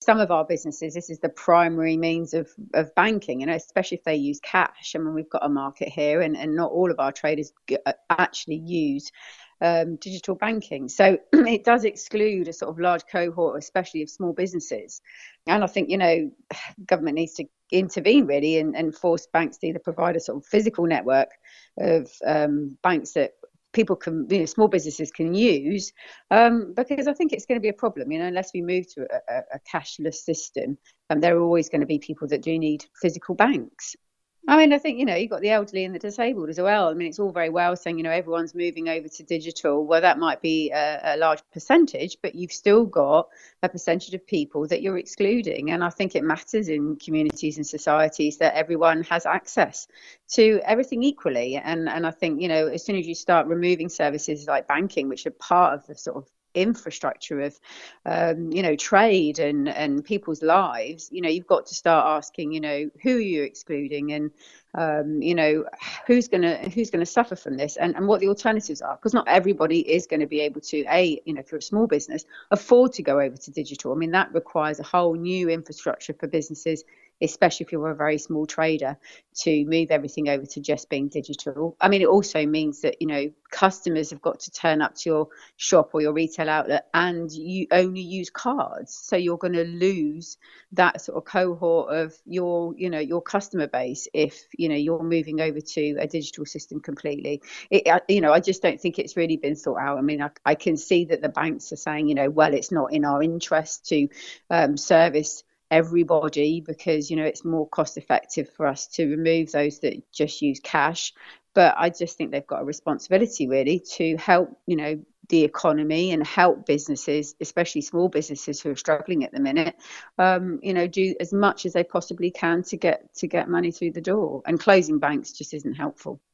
some of our businesses, this is the primary means of banking, especially if they use cash. I mean, we've got a market here, and not all of our traders actually use digital banking. So it does exclude a sort of large cohort, especially of small businesses. And I think, government needs to intervene really and force banks to either provide a sort of physical network of banks that people can, small businesses can use, because I think it's going to be a problem, unless we move to a cashless system. There are always going to be people that do need physical banks. I mean, I think, you've got the elderly and the disabled as well. I mean, it's all very well saying, everyone's moving over to digital. Well, that might be a large percentage, but you've still got a percentage of people that you're excluding. And I think it matters in communities and societies that everyone has access to everything equally. And I think, as soon as you start removing services like banking, which are part of the sort of infrastructure of trade and people's lives, you've got to start asking, who are you excluding, and who's gonna suffer from this, and what the alternatives are, because not everybody is going to be able to, for a small business, afford to go over to digital. I mean, that requires a whole new infrastructure for businesses, especially if you're a very small trader, to move everything over to just being digital. I mean, it also means that, customers have got to turn up to your shop or your retail outlet and you only use cards. So you're going to lose that sort of cohort of your customer base if, you're moving over to a digital system completely. I just don't think it's really been thought out. I mean, I can see that the banks are saying, well, it's not in our interest to service everybody because it's more cost effective for us to remove those that just use cash. But I just think they've got a responsibility really to help the economy and help businesses, especially small businesses who are struggling at the minute, do as much as they possibly can to get money through the door. And closing banks just isn't helpful.